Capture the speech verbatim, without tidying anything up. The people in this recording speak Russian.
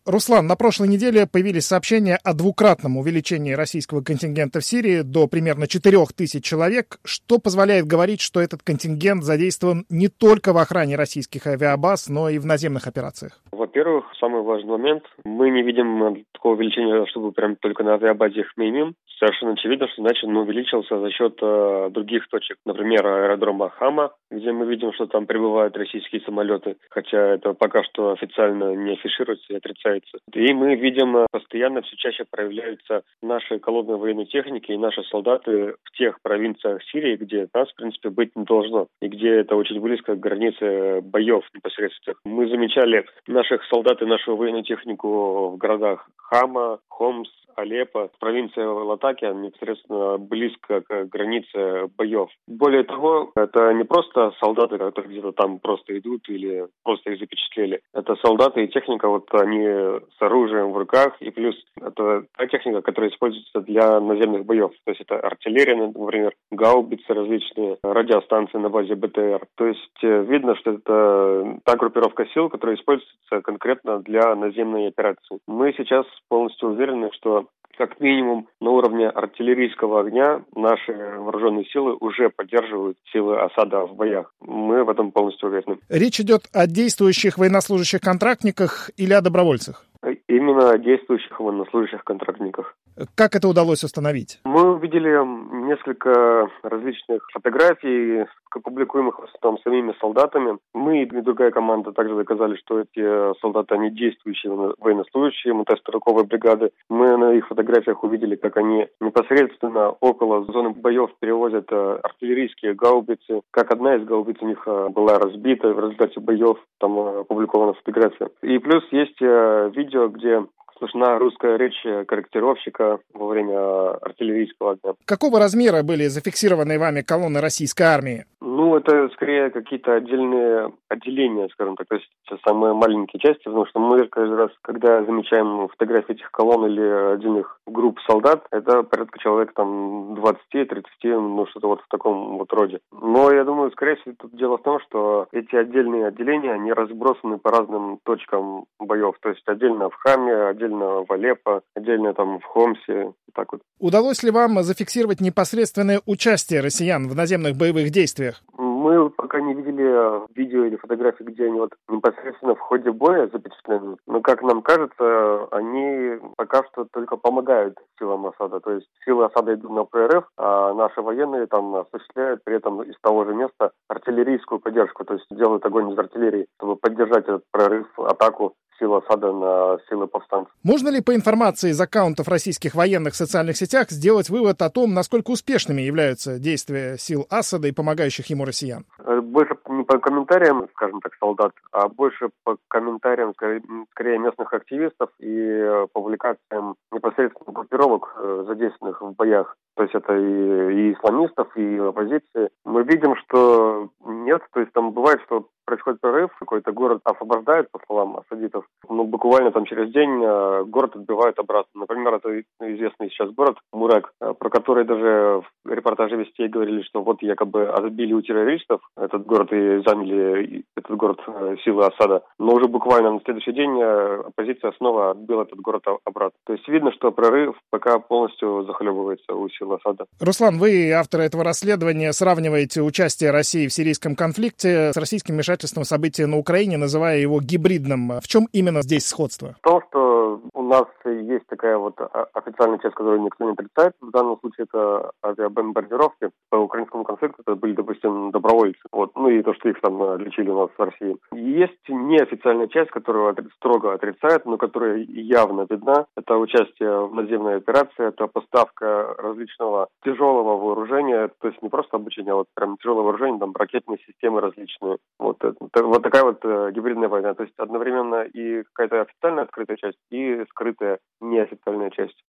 Руслан, на прошлой неделе появились сообщения о двукратном увеличении российского контингента в Сирии до примерно четырех тысяч человек, что позволяет говорить, что этот контингент задействован не только в охране российских авиабаз, но и в наземных операциях. Во-первых, самый важный момент. Мы не видим такого увеличения, чтобы прям только на авиабазе Хмеймим. Совершенно очевидно, что значит он увеличился за счет э, других точек. Например, аэродрома Хама, где мы видим, что там прибывают российские самолеты, хотя это пока что официально не афишируется и отрицается. И мы видим, э, постоянно все чаще проявляются наши колонны военной техники и наши солдаты в тех провинциях Сирии, где нас, в принципе, быть не должно, и где это очень близко к границе боев непосредственно. Мы замечали наших солдат и нашу военную технику в городах Хама, Хомс, Алеппо, провинция Латакия, непосредственно близко к границе боев. Более того, это не просто солдаты, которые где-то там просто идут или просто их запечатлели. Это солдаты и техника, вот они с оружием в руках, и плюс это та техника, которая используется для наземных боев. То есть это артиллерия, например, гаубицы различные, радиостанции на базе БТР. То есть видно, что это та группировка сил, которая используется конкретно для наземной операции. Мы сейчас полностью уверены, что как минимум на уровне артиллерийского огня наши вооруженные силы уже поддерживают силы Асада в боях. Мы в этом полностью уверены. Речь идет о действующих военнослужащих-контрактниках или о добровольцах? Именно о действующих военнослужащих-контрактниках. Как это удалось установить? Мы увидели несколько различных фотографий, публикуемых в основном самими солдатами. Мы и другая команда также доказали, что эти солдаты, они действующие военнослужащие мотострелковой бригады. Мы на их фотографиях увидели, как они непосредственно около зоны боев перевозят артиллерийские гаубицы. Как одна из гаубиц у них была разбита в результате боев, там опубликована фотография. И плюс есть видео, где слышна русская речь корректировщика во время артиллерийского огня. Какого размера были зафиксированы вами колонны российской армии? Ну, это скорее какие-то отдельные отделения, скажем так, то есть самые маленькие части, потому что мы каждый раз, когда замечаем фотографии этих колонн или отдельных групп солдат, это порядка человек там двадцать-тридцать, ну что-то вот в таком вот роде. Но я думаю, скорее всего, тут дело в том, что эти отдельные отделения, они разбросаны по разным точкам боев, то есть отдельно в Хаме, отдельно в Алеппо, отдельно там в Хомсе, так вот. Удалось ли вам зафиксировать непосредственное участие россиян в наземных боевых действиях? Мы пока не видели видео или фотографии, где они вот непосредственно в ходе боя запечатлены. Но, как нам кажется, они пока что только помогают силам Асада. То есть силы Асада идут на прорыв, а наши военные там осуществляют при этом из того же места артиллерийскую поддержку. То есть делают огонь из артиллерии, чтобы поддержать этот прорыв, атаку сил Асада на силы повстанцев. Можно ли по информации из аккаунтов российских военных в социальных сетях сделать вывод о том, насколько успешными являются действия сил Асада и помогающих ему россиян? Больше не по комментариям, скажем так, солдат, а больше по комментариям, скорее, местных активистов и публикациям непосредственно группировок, задействованных в боях. То есть это и, и исламистов, и оппозиции. Мы видим, что нет, то есть там бывает, что происходит прорыв, какой-то город освобождают, по словам асадитов, но буквально там через день город отбивают обратно. Например, это известный сейчас город Мурак, про который даже в репортаже «Вестей» говорили, что вот якобы отбили у террористов этот город и заняли этот город силы Асада. Но уже буквально на следующий день оппозиция снова отбила этот город обратно. То есть видно, что прорыв пока полностью захлебывается у сил Асада. Руслан, вы, автор этого расследования, сравниваете участие России в сирийском конфликте с российским вмешательством в события на Украине, называя его гибридным. В чем именно здесь сходство? В том, что у нас есть такая вот официальная часть, которую никто не отрицает. В данном случае это авиабомбардировки. По украинскому конфликту это были, допустим, добровольцы. Вот. Ну и то, что их там лечили у нас в России. Есть неофициальная часть, которую строго отрицает, но которая явно видна. Это участие в наземной операции, это поставка различного тяжелого вооружения, то есть не просто обучение, а вот прям тяжелое вооружение, там ракетные системы различные. Вот, это, вот такая вот э, гибридная война. То есть одновременно и какая-то официальная открытая часть, и скрытая неофициальная часть.